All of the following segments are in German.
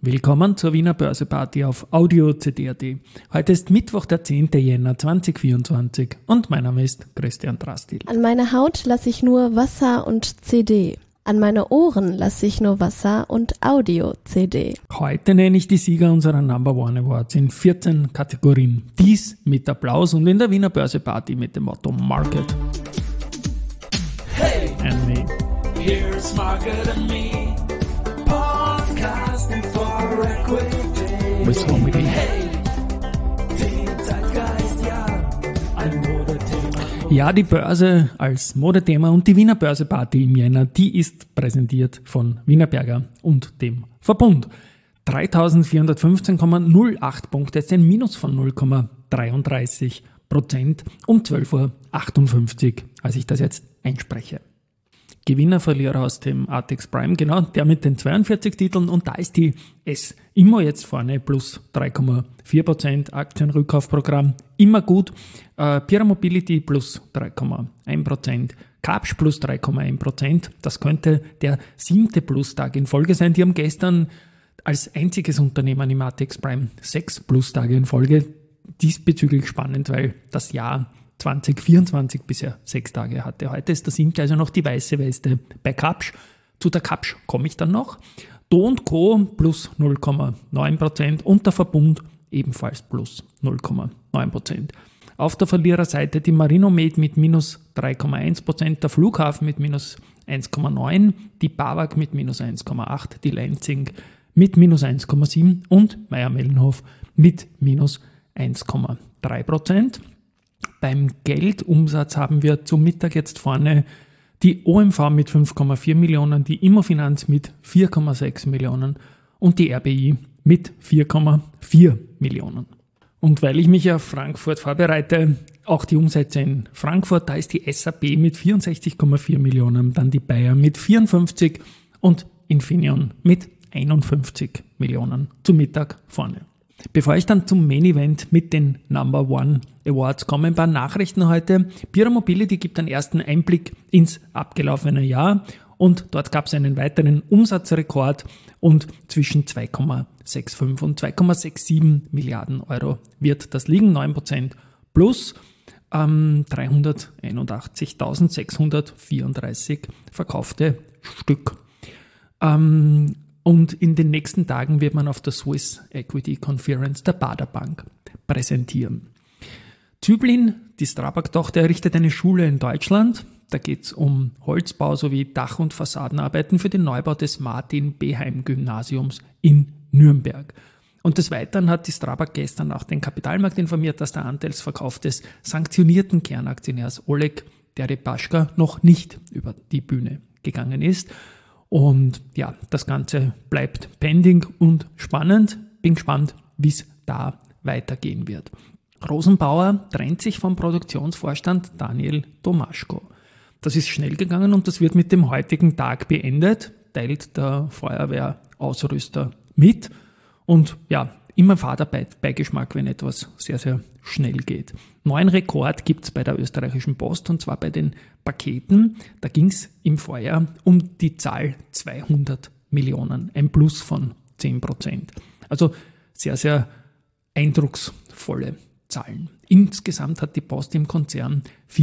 Willkommen zur Wiener Börseparty auf Audio CD.at. Heute ist Mittwoch, der 10. Jänner 2024 und mein Name ist Christian Drastil. An meine Haut lasse ich nur Wasser und CD. An meine Ohren lasse ich nur Wasser und Audio-CD. Heute nenne ich die Sieger unserer Number One Awards in 14 Kategorien. Dies mit Applaus und in der Wiener Börseparty mit dem Motto Market. Hey, And me. here's Market and Me, podcasting for Equity. With Comedy. Hey, den Zeitgeist, ja, ein Modethema. Ja, die Börse als Modethema und die Wiener Börseparty im Jänner, die ist präsentiert von Wienerberger und dem Verbund. 3.415,08 Punkte, jetzt ein Minus von 0,33% um 12.58 Uhr, als ich das jetzt einspreche. Gewinner, Verlierer aus dem ATX Prime, genau, der mit den 42 Titeln, und da ist die S-Immo jetzt vorne, plus 3,4%, Aktienrückkaufprogramm, immer gut, Pira Mobility plus 3,1%, Kapsch plus 3,1%, das könnte der 7. Plustag in Folge sein. Die haben gestern als einziges Unternehmen im ATX Prime 6 Plustage in Folge, diesbezüglich spannend, weil das Jahr 2024 bisher 6 Tage hatte. Heute ist der 7. also noch die weiße Weste bei Kapsch. Zu der Kapsch komme ich dann noch. Do & Co. plus 0,9% und der Verbund ebenfalls plus 0,9%. Auf der Verliererseite die Marinomed mit minus 3,1%, der Flughafen mit minus 1,9%, die BAWAG mit minus 1,8%, die Lenzing mit minus 1,7% und Mayr-Melnhof mit minus 1,3%. Beim Geldumsatz haben wir zum Mittag jetzt vorne die OMV mit 5,4 Millionen, die Immofinanz mit 4,6 Millionen und die RBI mit 4,4 Millionen. Und weil ich mich auf Frankfurt vorbereite, auch die Umsätze in Frankfurt, da ist die SAP mit 64,4 Millionen, dann die Bayer mit 54 und Infineon mit 51 Millionen zum Mittag vorne. Bevor ich dann zum Main Event mit den Number One Awards komme, ein paar Nachrichten heute. Pira Mobility gibt einen ersten Einblick ins abgelaufene Jahr und dort gab es einen weiteren Umsatzrekord und zwischen 2,65 und 2,67 Milliarden Euro wird das liegen, 9% plus 381.634 verkaufte Stück. Und in den nächsten Tagen wird man auf der Swiss Equity Conference der Baader Bank präsentieren. Züblin, die Strabag-Tochter, errichtet eine Schule in Deutschland. Da geht es um Holzbau sowie Dach- und Fassadenarbeiten für den Neubau des Martin-Beheim-Gymnasiums in Nürnberg. Und des Weiteren hat die Strabag gestern auch den Kapitalmarkt informiert, dass der Anteilsverkauf des sanktionierten Kernaktionärs Oleg Deripaschka noch nicht über die Bühne gegangen ist. Und ja, das Ganze bleibt pending und spannend. Bin gespannt, wie es da weitergehen wird. Rosenbauer trennt sich vom Produktionsvorstand Daniel Tomaschko. Das ist schnell gegangen und das wird mit dem heutigen Tag beendet, teilt der Feuerwehrausrüster mit. Und ja, immer fader Beigeschmack, wenn etwas sehr, sehr schnell geht. Neuen Rekord gibt es bei der österreichischen Post, und zwar bei den Paketen. Da ging es im Vorjahr um die Zahl 200 Millionen, ein Plus von 10%. Also sehr, sehr eindrucksvolle Zahlen. Insgesamt hat die Post im Konzern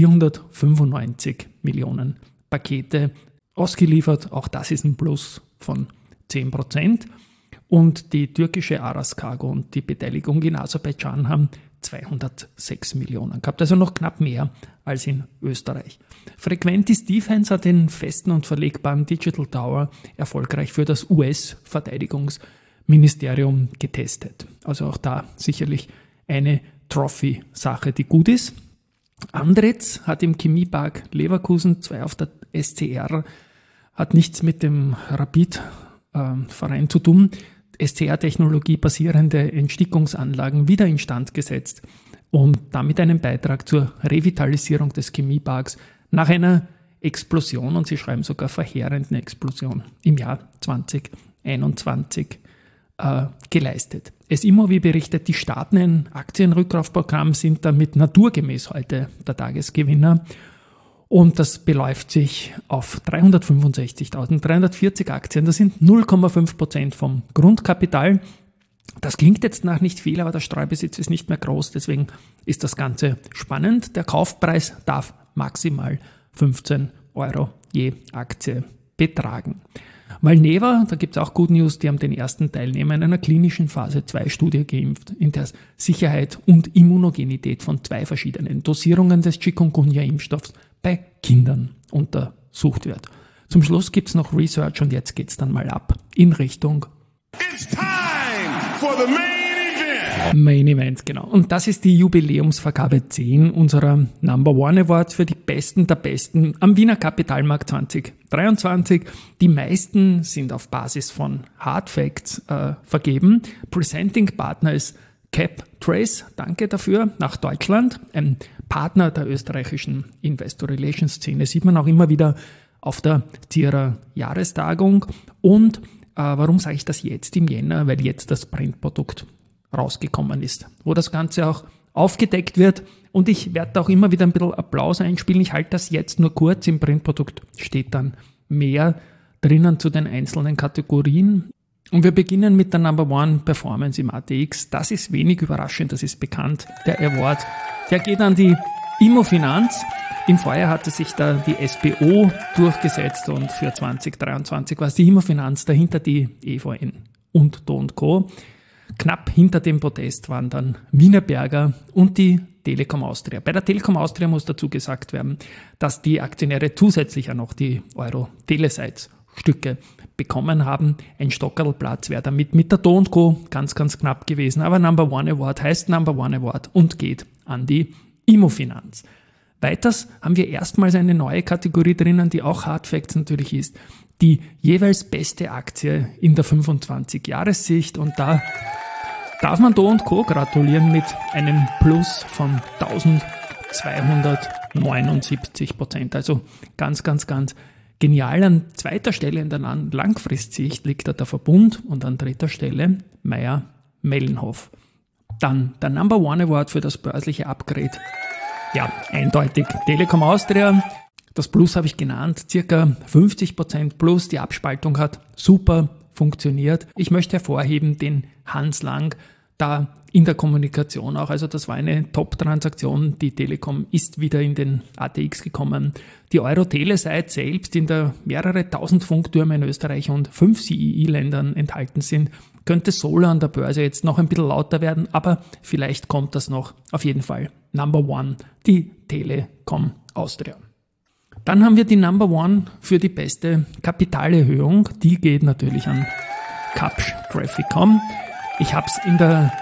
495 Millionen Pakete ausgeliefert. Auch das ist ein Plus von 10%. Und die türkische Aras Kargo und die Beteiligung in Aserbaidschan haben 206 Millionen gehabt, also noch knapp mehr als in Österreich. Frequentis Defense hat den festen und verlegbaren Digital Tower erfolgreich für das US-Verteidigungsministerium getestet. Also auch da sicherlich eine Trophy-Sache, die gut ist. Andritz hat im Chemiepark Leverkusen 2 auf der SCR, hat nichts mit dem Rapid-Verein zu tun, SCR-Technologie basierende Entstickungsanlagen wieder instand gesetzt und damit einen Beitrag zur Revitalisierung des Chemieparks nach einer Explosion, und sie schreiben sogar verheerenden Explosion, im Jahr 2021 geleistet. S-Immo, wie berichtet, die starten ein Aktienrückkaufprogramm, sind damit naturgemäß heute der Tagesgewinner. Und das beläuft sich auf 365.340 Aktien. Das sind 0,5% vom Grundkapital. Das klingt jetzt nach nicht viel, aber der Streubesitz ist nicht mehr groß. Deswegen ist das Ganze spannend. Der Kaufpreis darf maximal 15 Euro je Aktie betragen. Valneva, da gibt es auch Good News, die haben den ersten Teilnehmer in einer klinischen Phase 2 Studie geimpft, in der Sicherheit und Immunogenität von 2 verschiedenen Dosierungen des Chikungunya-Impfstoffs bei Kindern untersucht wird. Zum Schluss gibt es noch Research und jetzt geht es dann mal ab in Richtung It's time for the main event. Main Event, genau. Und das ist die Jubiläumsvergabe 10 unserer Number One Awards für die Besten der Besten am Wiener Kapitalmarkt 2023. Die meisten sind auf Basis von Hard Facts vergeben. Presenting Partner ist CapTrace, danke dafür, nach Deutschland. Ein Partner der österreichischen Investor Relations Szene, sieht man auch immer wieder auf der Zierer Jahrestagung. Und warum sage ich das jetzt im Jänner? Weil jetzt das Printprodukt rausgekommen ist, wo das Ganze auch aufgedeckt wird. Und ich werde auch immer wieder ein bisschen Applaus einspielen. Ich halte das jetzt nur kurz. Im Printprodukt steht dann mehr drinnen zu den einzelnen Kategorien. Und wir beginnen mit der Number One Performance im ATX. Das ist wenig überraschend, das ist bekannt. Der Award, der geht an die Immofinanz. Im Vorjahr hatte sich da die SBO durchgesetzt und für 2023 war es die Immofinanz, dahinter die EVN und Do & Co. Knapp hinter dem Podest waren dann Wienerberger und die Telekom Austria. Bei der Telekom Austria muss dazu gesagt werden, dass die Aktionäre zusätzlich ja noch die Euro-Telesites-Stücke bekommen haben. Ein Stockerlplatz wäre damit mit der Do & Co. ganz, ganz knapp gewesen. Aber Number One Award heißt Number One Award und geht an die Immofinanz. Weiters haben wir erstmals eine neue Kategorie drinnen, die auch Hard Facts natürlich ist. Die jeweils beste Aktie in der 25-Jahressicht. Und da darf man Do & Co. gratulieren mit einem Plus von 1279%. Also ganz, ganz, ganz genial. An zweiter Stelle in der Langfristsicht liegt da der Verbund und an dritter Stelle Mayr-Melnhof. Dann der Number One Award für das börsliche Upgrade. Ja, eindeutig Telekom Austria. Das Plus habe ich genannt, circa 50% Plus. Die Abspaltung hat super funktioniert. Ich möchte hervorheben den Hans Lang da in der Kommunikation auch. Also das war eine Top-Transaktion. Die Telekom ist wieder in den ATX gekommen. Die Euro-Tele-Seite selbst, in der mehrere tausend Funktürme in Österreich und 5 CEE-Ländern enthalten sind, könnte Solo an der Börse jetzt noch ein bisschen lauter werden, aber vielleicht kommt das noch. Auf jeden Fall Number One, die Telekom Austria. Dann haben wir die Number One für die beste Kapitalerhöhung. Die geht natürlich an Kapsch Trafficom. Ich habe es in der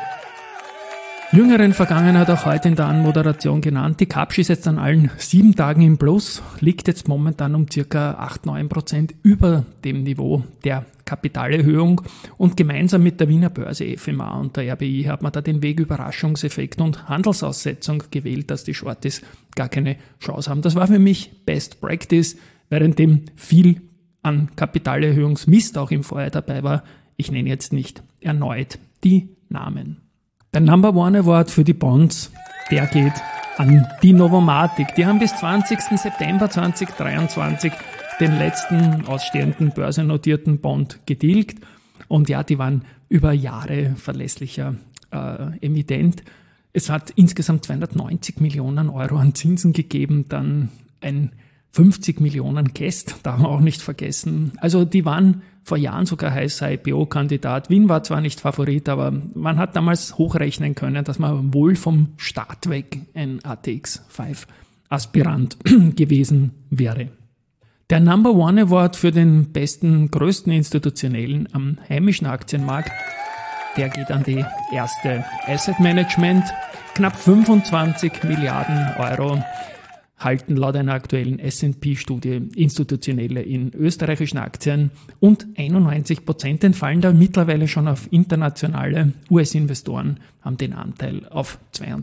jüngeren Vergangenheit auch heute in der Anmoderation genannt. Die Kapsch ist jetzt an allen 7 Tagen im Plus, liegt jetzt momentan um ca. 8-9% über dem Niveau der Kapitalerhöhung und gemeinsam mit der Wiener Börse FMA und der RBI hat man da den Weg Überraschungseffekt und Handelsaussetzung gewählt, dass die Shorties gar keine Chance haben. Das war für mich Best Practice, währenddem viel an Kapitalerhöhungsmist auch im Vorjahr dabei war. Ich nenne jetzt nicht erneut die Namen. Der Number One Award für die Bonds, der geht an die Novomatic. Die haben bis 20. September 2023 den letzten ausstehenden börsennotierten Bond getilgt. Und ja, die waren über Jahre verlässlicher Emittent. Es hat insgesamt 290 Millionen Euro an Zinsen gegeben, dann ein 50 Millionen Guest, darf man auch nicht vergessen. Also die waren vor Jahren sogar heißer IPO-Kandidat. Wien war zwar nicht Favorit, aber man hat damals hochrechnen können, dass man wohl vom Start weg ein ATX 5 Aspirant gewesen wäre. Der Number One Award für den besten, größten Institutionellen am heimischen Aktienmarkt, der geht an die erste Asset Management. Knapp 25 Milliarden Euro halten laut einer aktuellen S&P-Studie Institutionelle in österreichischen Aktien und 91% entfallen da mittlerweile schon auf internationale US-Investoren, haben den Anteil auf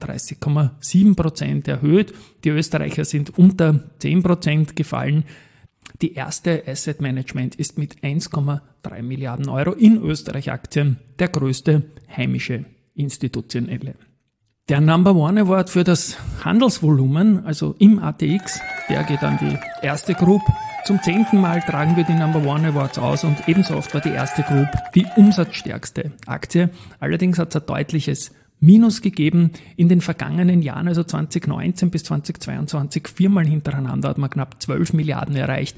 32,7% erhöht. Die Österreicher sind unter 10% gefallen. Die erste Asset Management ist mit 1,3 Milliarden Euro in Österreich Aktien der größte heimische Institutionelle. Der Number One Award für das Handelsvolumen, also im ATX, der geht an die erste Group. Zum 10. Mal tragen wir die Number One Awards aus und ebenso oft war die erste Group die umsatzstärkste Aktie. Allerdings hat es ein deutliches Minus gegeben in den vergangenen Jahren, also 2019 bis 2022, viermal hintereinander hat man knapp 12 Milliarden erreicht.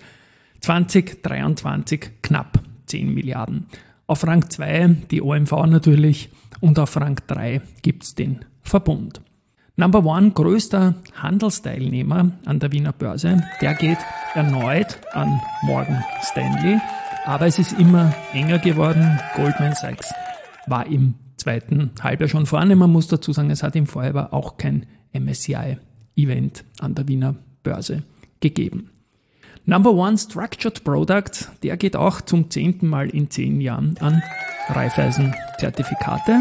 2023 knapp 10 Milliarden. Auf Rang 2 die OMV natürlich und auf Rang 3 gibt's den Verbund. Number One, größter Handelsteilnehmer an der Wiener Börse, der geht erneut an Morgan Stanley, aber es ist immer enger geworden. Goldman Sachs war im zweiten Halbjahr schon vorne. Man muss dazu sagen, es hat im Vorjahr auch kein MSCI-Event an der Wiener Börse gegeben. Number One Structured Product, der geht auch zum 10. Mal in 10 Jahren an Raiffeisen-Zertifikate.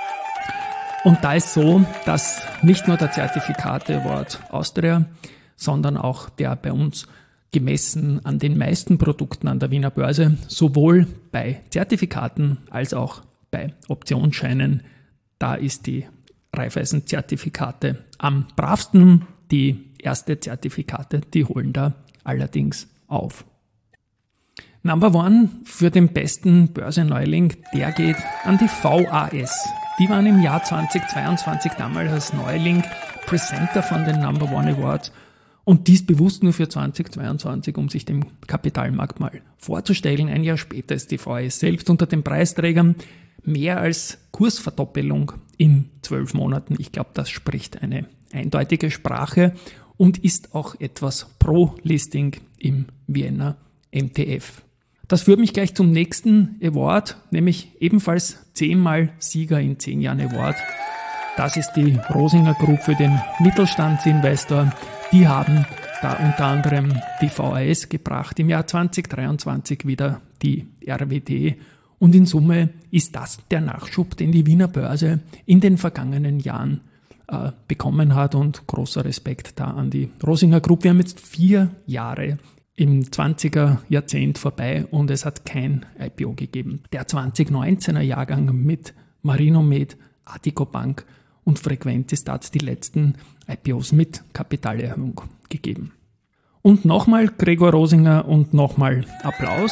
Und da ist so, dass nicht nur der Zertifikate Award Austria, sondern auch der bei uns gemessen an den meisten Produkten an der Wiener Börse, sowohl bei Zertifikaten als auch bei Optionsscheinen, da ist die Raiffeisen-Zertifikate am bravsten. Die erste Zertifikate, die holen da allerdings auf. Number One für den besten Börseneuling, der geht an die VAS. Die waren im Jahr 2022 damals als Neuling Presenter von den Number One Awards und dies bewusst nur für 2022, um sich dem Kapitalmarkt mal vorzustellen. Ein Jahr später ist die VAS selbst unter den Preisträgern mehr als Kursverdoppelung in 12 Monaten. Ich glaube, das spricht eine eindeutige Sprache und ist auch etwas pro Listing im Vienna MTF. Das führt mich gleich zum nächsten Award, nämlich ebenfalls 10-mal Sieger in 10 Jahren Award. Das ist die Rosinger Group für den Mittelstandsinvestor. Die haben da unter anderem die VAS gebracht, im Jahr 2023 wieder die RWD. Und in Summe ist das der Nachschub, den die Wiener Börse in den vergangenen Jahren bekommen hat. Und großer Respekt da an die Rosinger Group. Wir haben jetzt 4 Jahre im 20er Jahrzehnt vorbei und es hat kein IPO gegeben. Der 2019er Jahrgang mit Marinomed, Addiko Bank und Frequentis hat die letzten IPOs mit Kapitalerhöhung gegeben. Und nochmal Gregor Rosinger und nochmal Applaus.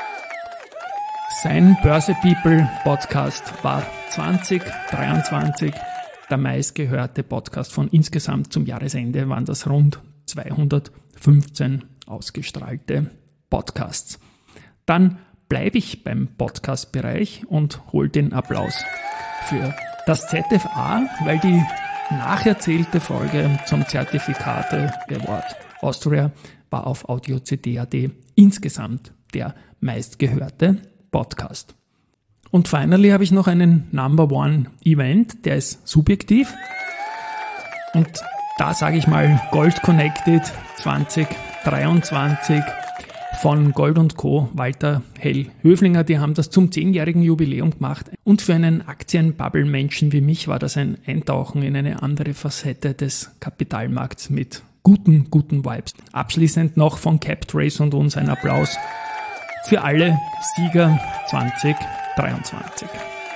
Sein Börse People Podcast war 2023 der meistgehörte Podcast von insgesamt zum Jahresende waren das rund 215 ausgestrahlte Podcasts. Dann bleibe ich beim Podcast-Bereich und hole den Applaus für das ZFA, weil die nacherzählte Folge zum Zertifikate Award Austria war auf audiocd.at insgesamt der meistgehörte Podcast. Und finally habe ich noch einen Number One Event, der ist subjektiv. Und da sage ich mal Gold Connected 2023 von Gold & Co. Walter Hell-Höflinger. Die haben das zum 10-jährigen Jubiläum gemacht. Und für einen Aktienbubble-Menschen wie mich war das ein Eintauchen in eine andere Facette des Kapitalmarkts mit guten Vibes. Abschließend noch von CapTrace und uns ein Applaus für alle Sieger 2023.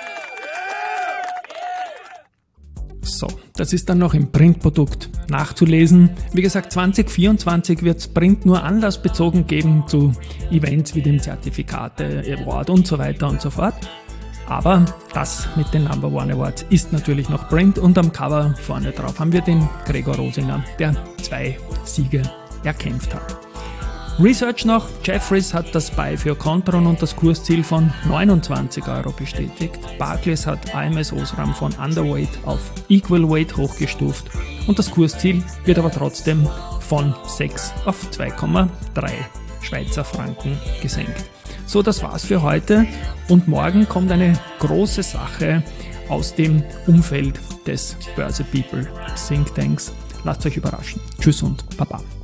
So, das ist dann noch im Printprodukt nachzulesen. Wie gesagt, 2024 wird es Print nur anlassbezogen geben zu Events wie dem Zertifikate Award und so weiter und so fort. Aber das mit den Number One Awards ist natürlich noch Print und am Cover vorne drauf haben wir den Gregor Rosinger, der 2 Siege erkämpft hat. Research noch, Jefferies hat das Buy für Contron und das Kursziel von 29 € bestätigt. Barclays hat AMS Osram von Underweight auf Equal Weight hochgestuft und das Kursziel wird aber trotzdem von 6 auf 2,3 Schweizer Franken gesenkt. So, das war's für heute und morgen kommt eine große Sache aus dem Umfeld des Börse People Think Tanks. Lasst euch überraschen. Tschüss und Baba.